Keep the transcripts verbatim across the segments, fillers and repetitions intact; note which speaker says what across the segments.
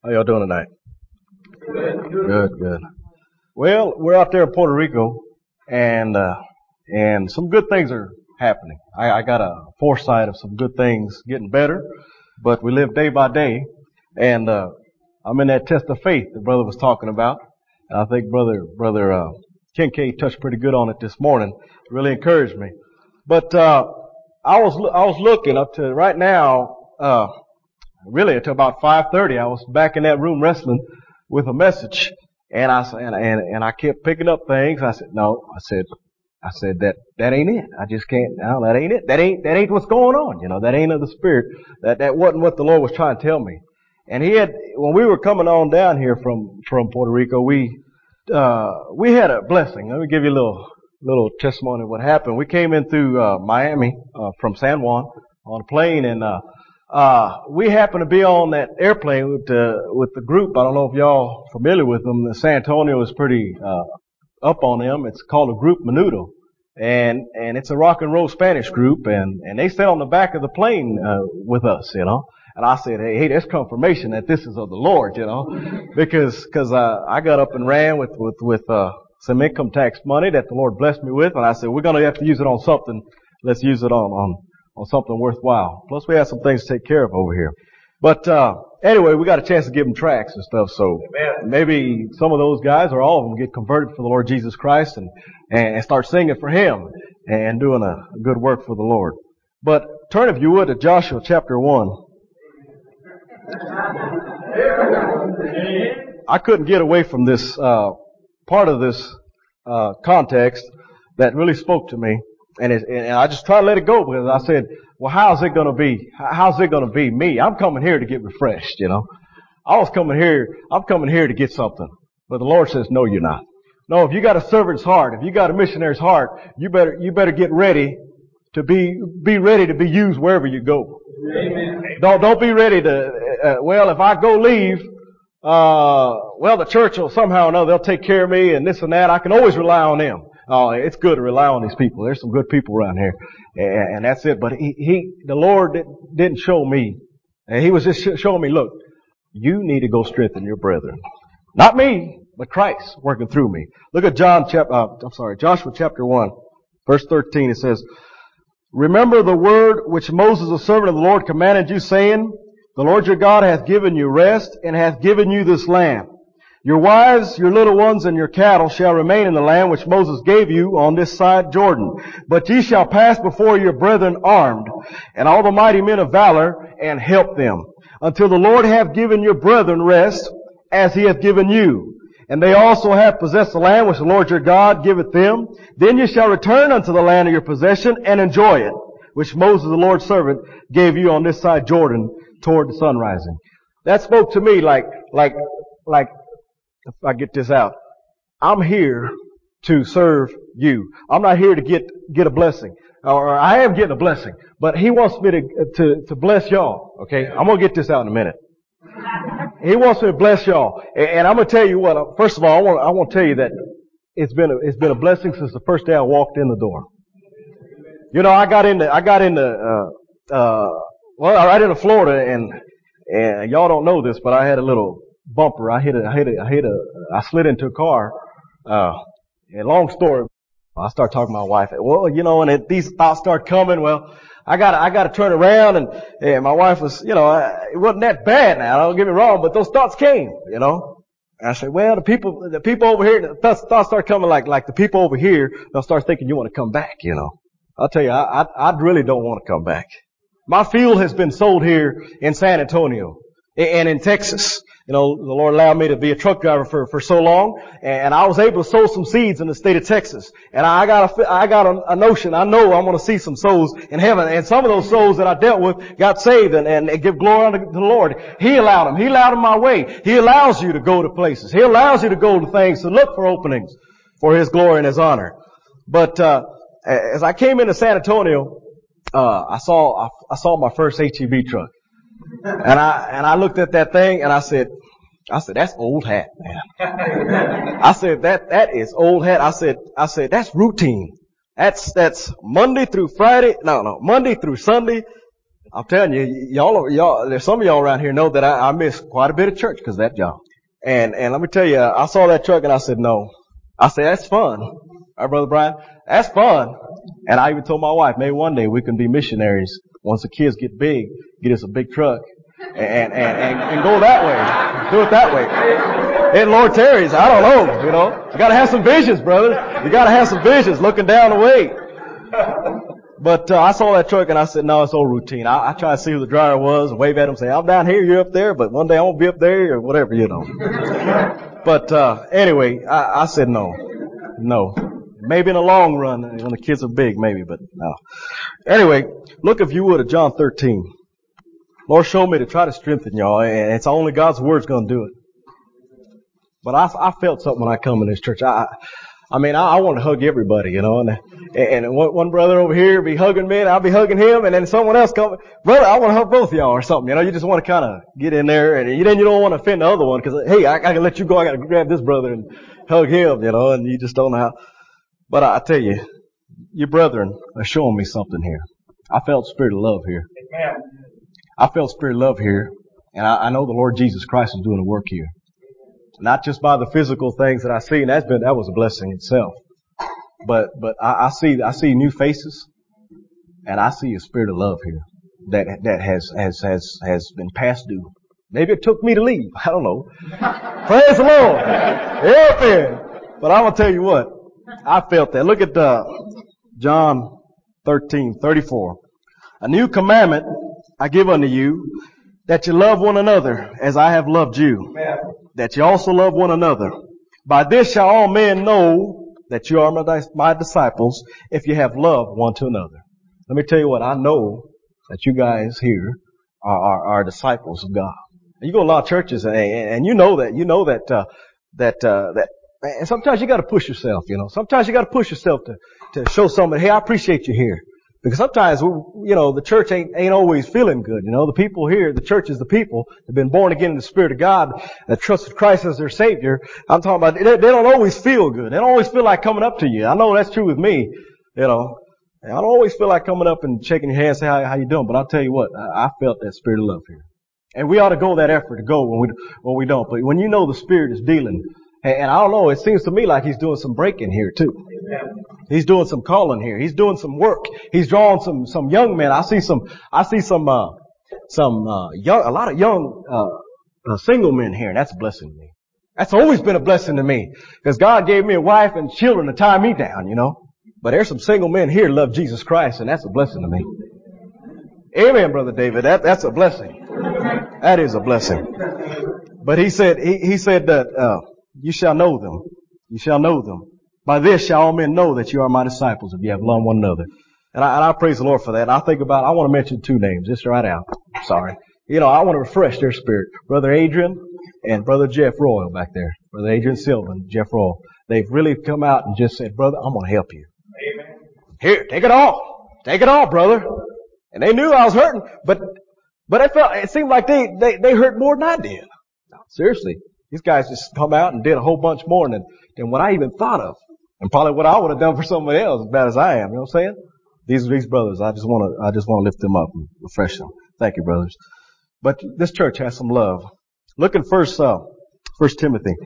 Speaker 1: How y'all doing tonight? Good, good, good. Well, we're out there in Puerto Rico, and uh, and some good things are happening. I, I got a foresight of some good things getting better, but we live day by day, and uh, I'm in that test of faith the brother was talking about. And I think brother brother uh, Kincaid touched pretty good on it this morning. It really encouraged me. But uh, I was I was looking up to right now. Uh, Really, until about five thirty, I was back in that room wrestling with a message, and I and and, and I kept picking up things. I said, no, I said, I said that that ain't it. I just can't. No, that ain't it. That ain't that ain't what's going on. You know, that ain't of the Spirit. That that wasn't what the Lord was trying to tell me. And He had when we were coming on down here from from Puerto Rico, we uh we had a blessing. Let me give you a little little testimony of what happened. We came in through uh Miami uh, from San Juan on a plane, and uh Uh, we happened to be on that airplane with the, with the group. I don't know if y'all familiar with them. The San Antonio is pretty, uh, up on them. It's called a Group Menudo. And, and it's a rock and roll Spanish group, and, and they sat on the back of the plane, uh, with us, you know. And I said, hey, hey, that's confirmation that this is of the Lord, you know, because, cause, uh, I got up and ran with, with, with, uh, some income tax money that the Lord blessed me with. And I said, we're going to have to use it on something. Let's use it on, on, on something worthwhile. Plus we have some things to take care of over here. But, uh, anyway, we got a chance to give them tracts and stuff, so Amen. Maybe some of those guys or all of them get converted for the Lord Jesus Christ and, and start singing for Him and doing a good work for the Lord. But turn, if you would, to Joshua chapter one. I couldn't get away from this, uh, part of this, uh, context that really spoke to me. And, it, and I just tried to let it go because I said, well, how's it going to be? How's it going to be me? I'm coming here to get refreshed, you know. I was coming here, I'm coming here to get something. But the Lord says, no, you're not. No, if you got a servant's heart, if you got a missionary's heart, you better, you better get ready to be, be ready to be used wherever you go. Amen. Don't, don't be ready to, uh, well, if I go leave, uh, well, the church will somehow or another, they'll take care of me and this and that. I can always rely on them. Oh, it's good to rely on these people. There's some good people around here. And, and that's it. But he, he, the Lord didn't show me. And He was just showing me, look, you need to go strengthen your brethren. Not me, but Christ working through me. Look at John chapter, uh, I'm sorry, Joshua chapter one, verse thirteen. It says, remember the word which Moses, the servant of the Lord, commanded you, saying, the Lord your God hath given you rest and hath given you this land. Your wives, your little ones, and your cattle shall remain in the land which Moses gave you on this side Jordan. But ye shall pass before your brethren armed, and all the mighty men of valor, and help them, until the Lord have given your brethren rest, as He hath given you. And they also have possessed the land which the Lord your God giveth them. Then ye shall return unto the land of your possession, and enjoy it, which Moses the Lord's servant gave you on this side Jordan, toward the sun rising. That spoke to me like, like, like, if I get this out, I'm here to serve you. I'm not here to get, get a blessing. Or I am getting a blessing. But He wants me to, to, to bless y'all. Okay? I'm gonna get this out in a minute. He wants me to bless y'all. And, and I'm gonna tell you what, first of all, I want, I want to tell you that it's been a, it's been a blessing since the first day I walked in the door. You know, I got into, I got into, uh, uh, well, right into Florida, and, and y'all don't know this, but I had a little bumper. I hit a, I hit a, I hit a, I slid into a car. Uh, and long story. I start talking to my wife. Well, you know, and it, these thoughts start coming. Well, I got, I got to turn around, and, and my wife was, you know, it wasn't that bad now. Don't get me wrong, but those thoughts came, you know. And I said, well, the people, the people over here, the thoughts, thoughts start coming like, like the people over here, they'll start thinking you want to come back, you know. I'll tell you, I, I, I really don't want to come back. My fuel has been sold here in San Antonio and in Texas. You know, the Lord allowed me to be a truck driver for, for so long, and I was able to sow some seeds in the state of Texas. And I got a, I got a, a notion, I know I'm going to see some souls in heaven. And some of those souls that I dealt with got saved and, and, and give glory unto the Lord. He allowed them. He allowed them my way. He allows you to go to places. He allows you to go to things to look for openings for His glory and His honor. But, uh, as I came into San Antonio, uh, I saw, I, I saw my first H E B truck. And I, and I looked at that thing and I said, I said, that's old hat, man. I said, that, that is old hat. I said, I said, that's routine. That's, that's Monday through Friday. No, no, Monday through Sunday, I'm telling you, y'all, y'all, there's some of y'all around here know that I, I miss quite a bit of church because of that job. And, and let me tell you, I saw that truck and I said, no. I said, that's fun. All right, Brother Brian, that's fun. And I even told my wife, maybe one day we can be missionaries. Once the kids get big, get us a big truck and, and, and, and go that way. Do it that way. And Lord tarries, I don't know, you know. You gotta have some visions, brother. You gotta have some visions looking down the way. But uh, I saw that truck and I said, no, it's old routine. I, I tried to see who the driver was and wave at him, say, I'm down here, you're up there, but one day I won't be up there or whatever, you know. But uh anyway, I, I said no. No. Maybe in the long run, when the kids are big, maybe, but no. Anyway, look if you would at John thirteen. Lord showed me to try to strengthen y'all, and it's only God's word's gonna do it. But I, I felt something when I come in this church. I, I mean, I, I want to hug everybody, you know, and, and one, one brother over here be hugging me and I'll be hugging him, and then someone else come, brother, I want to hug both of y'all or something, you know, you just want to kind of get in there, and then you don't want to offend the other one, because, hey, I, I can let you go, I got to grab this brother and hug him, you know, and you just don't know how. But I, I tell you, your brethren are showing me something here. I felt spirit of love here. I felt spirit of love here, and I, I know the Lord Jesus Christ is doing a work here. Not just by the physical things that I see, and that's been, that was a blessing itself. But, but I, I see, I see new faces, and I see a spirit of love here that, that has, has, has, has been past due. Maybe it took me to leave. I don't know. Praise the Lord. Amen. But I'm gonna tell you what, I felt that. Look at, uh, John thirteen thirty-four. A new commandment I give unto you, that you love one another as I have loved you. Amen. That you also love one another. By this shall all men know that you are my, my disciples, if you have love one to another. Let me tell you what, I know that you guys here are, are, are disciples of God. And you go to a lot of churches, and, and you know that, you know that, uh, that, uh, that, and sometimes you gotta push yourself, you know. Sometimes you gotta push yourself to, to show somebody, hey, I appreciate you here. Because sometimes, you know, the church ain't, ain't always feeling good. You know, the people here, the church is the people that have been born again in the Spirit of God, that trusted Christ as their Savior. I'm talking about, they, they don't always feel good. They don't always feel like coming up to you. I know that's true with me, you know. I don't always feel like coming up and shaking your hand and say, how, how you doing? But I'll tell you what, I, I felt that spirit of love here. And we ought to go that effort to go when we, when we don't. But when you know the Spirit is dealing, and, and I don't know, it seems to me like He's doing some breaking here too. He's doing some calling here. He's doing some work. He's drawing some, some young men. I see some, I see some, uh, some, uh, young, a lot of young, uh, uh, single men here, and that's a blessing to me. That's always been a blessing to me. Because God gave me a wife and children to tie me down, you know. But there's some single men here who love Jesus Christ, and that's a blessing to me. Amen, Brother David. That, that's a blessing. That is a blessing. But he said, he, he said that, uh, you shall know them. You shall know them. By this shall all men know that you are my disciples, if you have loved one another. And I, and I praise the Lord for that. And I think about, I want to mention two names, just right out. Sorry. You know, I want to refresh their spirit. Brother Adrian and Brother Jeff Royal back there. Brother Adrian Sylvan, Jeff Royal. They've really come out and just said, brother, I'm going to help you. Amen. Here, take it all. Take it all, brother. And they knew I was hurting, but, but it felt, it seemed like they, they, they hurt more than I did. No, seriously. These guys just come out and did a whole bunch more than, than what I even thought of. And probably what I would have done for somebody else, as bad as I am. You know what I'm saying? These these brothers, I just want to I just want to lift them up and refresh them. Thank you, brothers. But this church has some love. Look in First uh, First Timothy.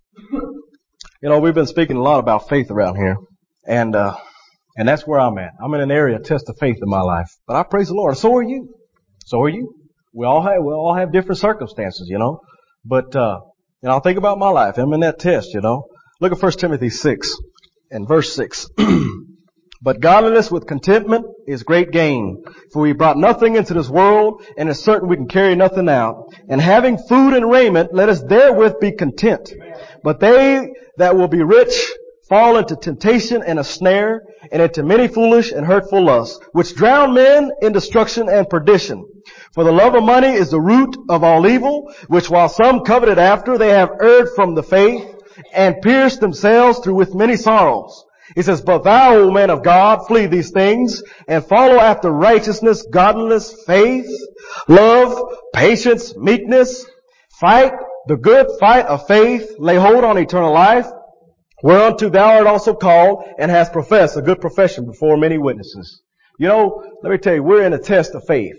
Speaker 1: You know, we've been speaking a lot about faith around here, and uh, and that's where I'm at. I'm in an area of test of faith in my life. But I praise the Lord. So are you. So are you. We all have we all have different circumstances, you know. But uh, you know, think about my life. I'm in that test, you know. Look at First Timothy six. And verse six. But godliness with contentment is great gain. For we brought nothing into this world, and it's certain we can carry nothing out. And having food and raiment, let us therewith be content. But they that will be rich fall into temptation and a snare, and into many foolish and hurtful lusts, which drown men in destruction and perdition. For the love of money is the root of all evil, which while some coveted after, they have erred from the faith, and pierced themselves through with many sorrows. He says, but thou, O man of God, flee these things, and follow after righteousness, godliness, faith, love, patience, meekness. Fight the good fight of faith, lay hold on eternal life, whereunto thou art also called, and hast professed a good profession before many witnesses. You know, let me tell you, we're in a test of faith.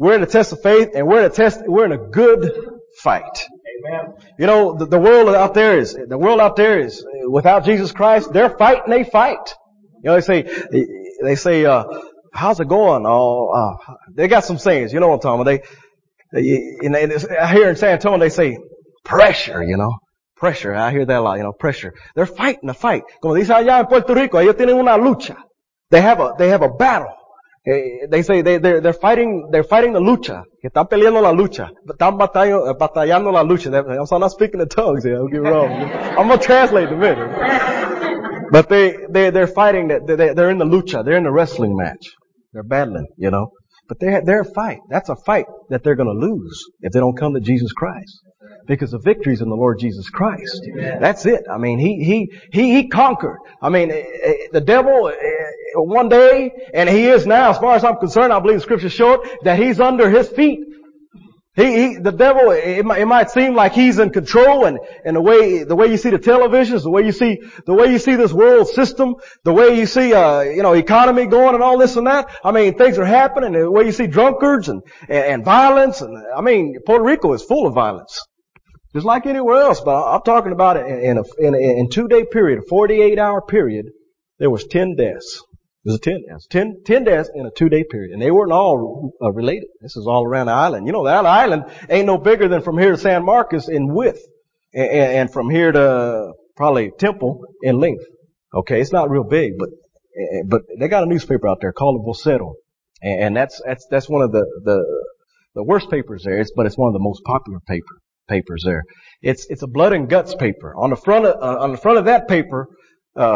Speaker 1: We're in a test of faith, and we're in a test, we're in a good fight.
Speaker 2: Amen.
Speaker 1: You know, the, the world out there is, the world out there is, without Jesus Christ, they're fighting, they fight. You know, they say, they say, uh, how's it going? Oh, uh, they got some sayings, you know what I'm talking about. They, they, and they, here in San Antonio, they say, pressure, you know. Pressure. I hear that a lot, you know, pressure. They're fighting a fight. Como dice allá en Puerto Rico, ellos tienen una lucha. They have a, they have a battle. They say they, they're, they're fighting, they're fighting the lucha. Que están peleando la lucha. Están batallando, batallando la lucha. I'm not speaking in tongues here. Don't get me wrong. I'm going to translate in a minute. But they, they, they're fighting that, they, they're in the lucha. They're in the wrestling match. They're battling, you know. But they're, they're a fight. That's a fight that they're going to lose if they don't come to Jesus Christ. Because the victory's in the Lord Jesus Christ. That's it. I mean, he, he, he, he conquered. I mean, the devil, one day, and he is now, as far as I'm concerned, I believe the scripture showed that he's under his feet. He, he, the devil, it might, it might seem like he's in control, and, and the way, the way you see the televisions, the way you see, the way you see this world system, the way you see, uh, you know, economy going and all this and that. I mean, things are happening, the way you see drunkards and, and, and violence, and, I mean, Puerto Rico is full of violence. Just like anywhere else, but I'm talking about it in a, in a, in two day period, a forty-eight hour period, there was ten deaths. There's a ten deaths. Ten, ten deaths in a two day period. And they weren't all uh, related. This is all around the island. You know, the island ain't no bigger than from here to San Marcos in width. And, and from here to probably Temple in length. Okay, it's not real big, but, but they got a newspaper out there called the Vocero. And, and that's, that's, that's one of the, the, the worst papers there. It's, but it's one of the most popular paper. papers there. It's, it's a blood and guts paper. On the front of, uh, on the front of that paper, uh,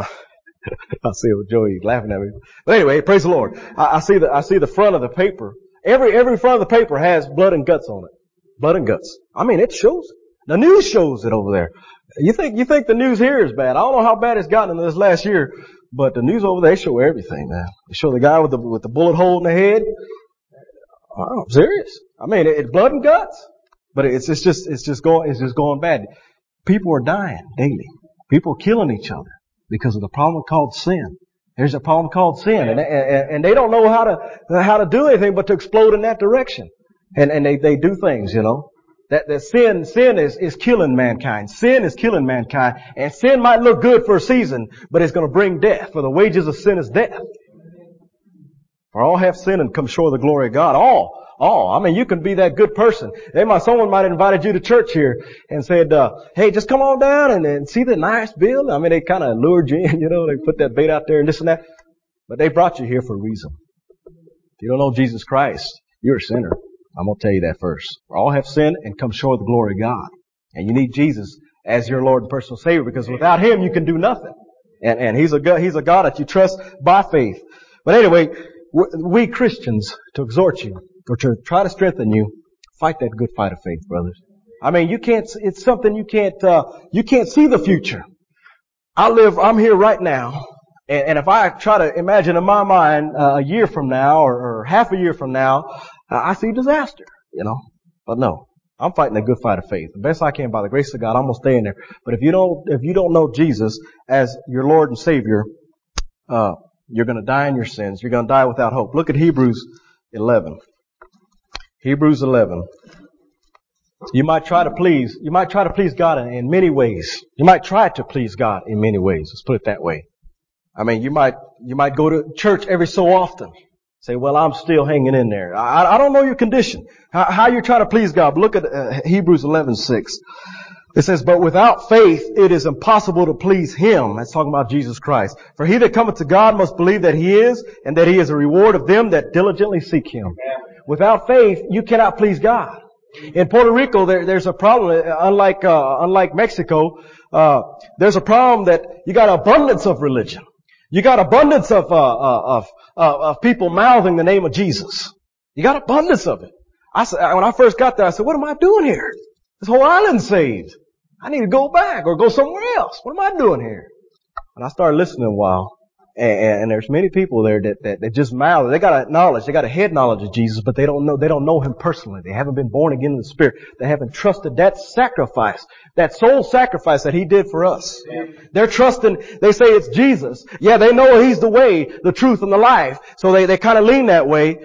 Speaker 1: I see it with Joey laughing at me. But anyway, praise the Lord. I, I see the, I see the front of the paper. Every, every front of the paper has blood and guts on it. Blood and guts. I mean, it shows it. The news shows it over there. You think, you think the news here is bad. I don't know how bad it's gotten in this last year, but the news over there, they show everything, man. They show the guy with the, with the bullet hole in the head. Oh, I'm serious. I mean, it, it's blood and guts. But it's, it's just, it's just going, it's just going bad. People are dying daily. People are killing each other because of the problem called sin. There's a problem called sin, and, and, and they don't know how to, how to do anything but to explode in that direction. And, and they, they do things, you know. That, that sin, sin is, is killing mankind. Sin is killing mankind. And sin might look good for a season, but it's going to bring death. For the wages of sin is death. For all have sinned and come short of the glory of God. All. Oh, I mean, you can be that good person. They might, someone might have invited you to church here and said, uh, hey, just come on down and, and see the nice building. I mean, they kind of lured you in, you know, they put that bait out there and this and that. But they brought you here for a reason. If you don't know Jesus Christ, you're a sinner. I'm going to tell you that first. For all have sinned and come short of the glory of God. And you need Jesus as your Lord and personal Savior, because without Him you can do nothing. And, and He's a God, He's a God that you trust by faith. But anyway, we Christians, to exhort you, or to try to strengthen you, fight that good fight of faith, brothers. I mean, you can't, it's something you can't, uh, you can't see the future. I live, I'm here right now, and, and if I try to imagine in my mind uh, a year from now, or, or half a year from now, uh, I see disaster, you know. But no, I'm fighting a good fight of faith. The best I can by the grace of God, I'm gonna stay in there. But if you don't, if you don't know Jesus as your Lord and Savior, uh, you're gonna die in your sins. You're gonna die without hope. Look at Hebrews eleven. Hebrews eleven. You might try to please, you might try to please God in, in many ways. You might try to please God in many ways. Let's put it that way. I mean, you might, you might go to church every so often. Say, well, I'm still hanging in there. I, I don't know your condition. How, how you're trying to please God. But look at uh, Hebrews eleven six. It says, but without faith it is impossible to please Him. That's talking about Jesus Christ. For he that cometh to God must believe that He is, and that He is a reward of them that diligently seek Him. Without faith, you cannot please God. In Puerto Rico, there, there's a problem. Unlike uh, unlike Mexico, uh, there's a problem that you got abundance of religion. You got abundance of uh, uh, of uh, of people mouthing the name of Jesus. You got abundance of it. I said, when I first got there, I said, "What am I doing here? This whole island's saved. I need to go back or go somewhere else. What am I doing here?" And I started listening a while. And, and there's many people there that, that, that just mouth. They got a knowledge. They got a head knowledge of Jesus, but they don't know, they don't know Him personally. They haven't been born again in the Spirit. They haven't trusted that sacrifice, that soul sacrifice that He did for us. Yeah. They're trusting, they say it's Jesus. Yeah, they know He's the way, the truth, and the life. So they, they kind of lean that way.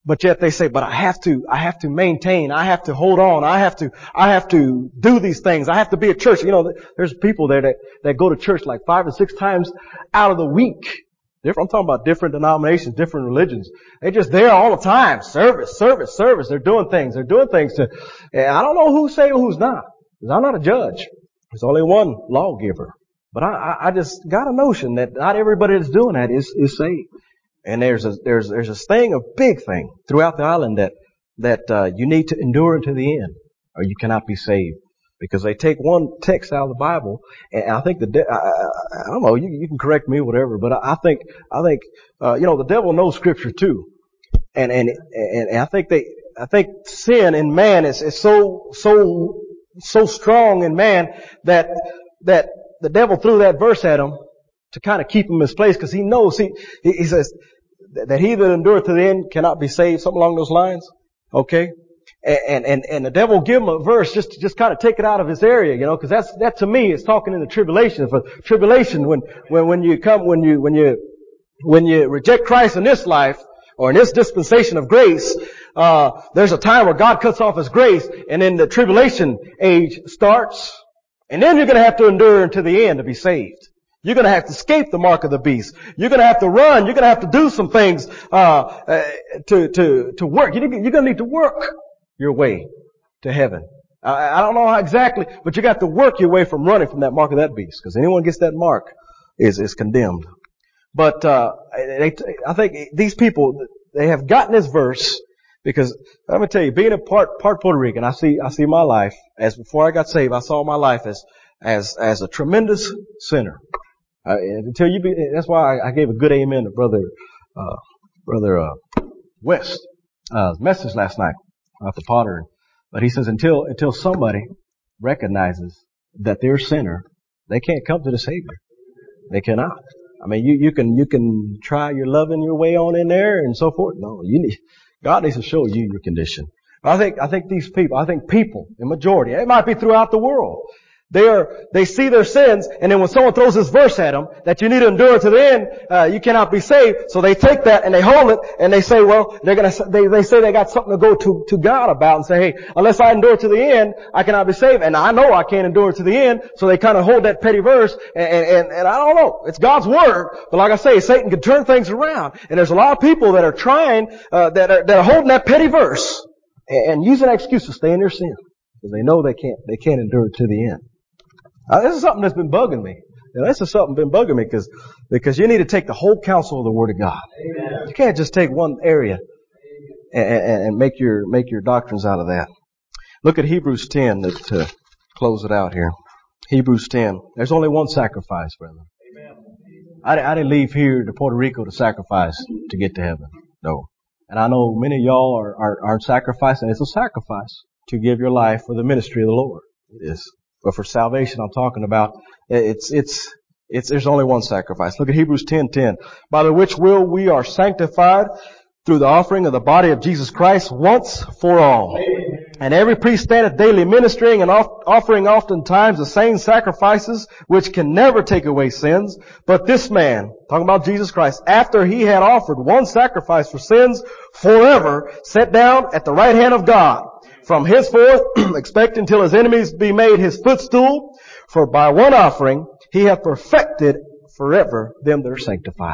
Speaker 1: But yet they say, but I have to, I have to maintain, I have to hold on, I have to, I have to do these things, I have to be at church. You know, there's people there that, that go to church like five or six times out of the week. I'm talking about different denominations, different religions. They're just there all the time. Service, service, service. They're doing things, they're doing things to, and I don't know who's saved and who's not. Because I'm not a judge. There's only one lawgiver. But I, I just got a notion that not everybody that's doing that is, is saved. And there's a, there's, there's a thing, a big thing throughout the island that, that, uh, you need to endure unto the end or you cannot be saved. Because they take one text out of the Bible and I think the, de- I, I, I don't know, you, you can correct me, whatever, but I, I think, I think, uh, you know, the devil knows scripture too. And, and, and, and I think they, I think sin in man is, is so, so, so strong in man that, that the devil threw that verse at him to kind of keep him in his place, because he knows, he, he says that he that endureth to the end cannot be saved, something along those lines. Okay? And, and, and the devil give him a verse just to just kind of take it out of his area, you know, because that's, that to me is talking in the tribulation. For tribulation, when, when, when you come, when you, when you, when you reject Christ in this life, or in this dispensation of grace, uh, there's a time where God cuts off His grace, and then the tribulation age starts, and then you're gonna have to endure unto the end to be saved. You're going to have to escape the mark of the beast. You're going to have to run. You're going to have to do some things uh, uh to to to work. You're going to need to work your way to heaven. I, I don't know how exactly, but you got to work your way from running from that mark of that beast, because anyone gets that mark is is condemned. But uh they, I think these people, they have gotten this verse because I'm going to tell you, being a part part Puerto Rican, I see I see my life as before I got saved. I saw my life as as as a tremendous sinner. Uh, until you be, that's why I, I gave a good amen to brother, uh, brother, uh, West, uh, message last night about the potter. But he says until, until somebody recognizes that they're a sinner, they can't come to the Savior. They cannot. I mean, you, you can, you can try your loving your way on in there and so forth. No, you need, God needs to show you your condition. I think, I think these people, I think people, in majority, it might be throughout the world, They are, they see their sins, and then when someone throws this verse at them, that you need to endure to the end, uh, you cannot be saved. So they take that and they hold it, and they say, well, they're gonna, they, they say they got something to go to, to God about and say, hey, unless I endure to the end, I cannot be saved. And I know I can't endure to the end, so they kind of hold that petty verse, and, and, and I don't know. It's God's Word, but like I say, Satan can turn things around. And there's a lot of people that are trying, uh, that are, that are holding that petty verse, and, and using that excuse to stay in their sin. Because they know they can't, they can't endure to the end. Uh, this is something that's been bugging me. You know, this is something that's been bugging me because, because you need to take the whole counsel of the Word of God. Amen. You can't just take one area and, and, and make your, make your doctrines out of that. Look at Hebrews ten to, to close it out here. Hebrews ten. There's only one sacrifice, brother. Amen. I, I didn't leave here to Puerto Rico to sacrifice to get to heaven. No. And I know many of y'all are, are, are sacrificing. It's a sacrifice to give your life for the ministry of the Lord. It is. But for salvation, I'm talking about, it's, it's, it's, there's only one sacrifice. Look at Hebrews ten ten. By the which will we are sanctified through the offering of the body of Jesus Christ once for all. Amen. And every priest standeth daily ministering and off, offering oftentimes the same sacrifices which can never take away sins. But this man, talking about Jesus Christ, after he had offered one sacrifice for sins forever, sat down at the right hand of God. From henceforth, expect until his enemies be made his footstool. For by one offering, he hath perfected forever them that are sanctified.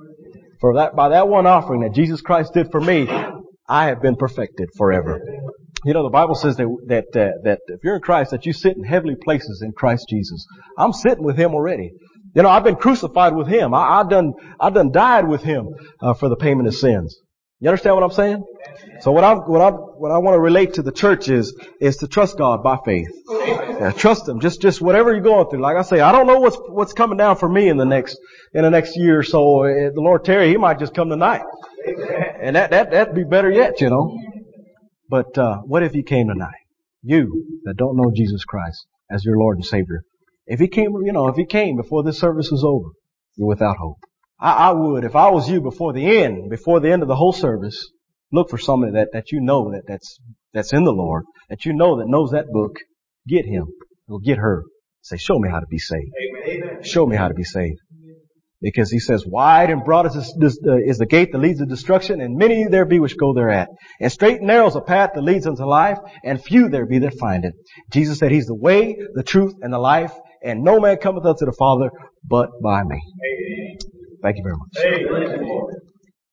Speaker 1: For that, by that one offering that Jesus Christ did for me, I have been perfected forever. You know, the Bible says that, that, uh, that if you're in Christ, that you sit in heavenly places in Christ Jesus. I'm sitting with Him already. You know, I've been crucified with Him. I, I done, I done died with Him, uh, for the payment of sins. You understand what I'm saying? So what I what I what I want to relate to the church is is to trust God by faith. Yeah, trust Him. Just just whatever you're going through. Like I say, I don't know what's what's coming down for me in the next in the next year or so. The Lord tarry, He might just come tonight, and that that that'd be better yet, you know. But uh what if He came tonight? You that don't know Jesus Christ as your Lord and Savior, if He came, you know, if He came before this service was over, you're without hope. I, I would, if I was you, before the end, before the end of the whole service, look for somebody that, that you know that, that's, that's in the Lord, that you know that knows that book. Get him or get her. Say, show me how to be saved. Amen. Show me how to be saved. Because he says, wide and broad is, this, this, uh, is the gate that leads to destruction, and many there be which go thereat. And straight and narrow is the path that leads unto life, and few there be that find it. Jesus said he's the way, the truth, and the life, and no man cometh unto the Father but by me. Thank you very much.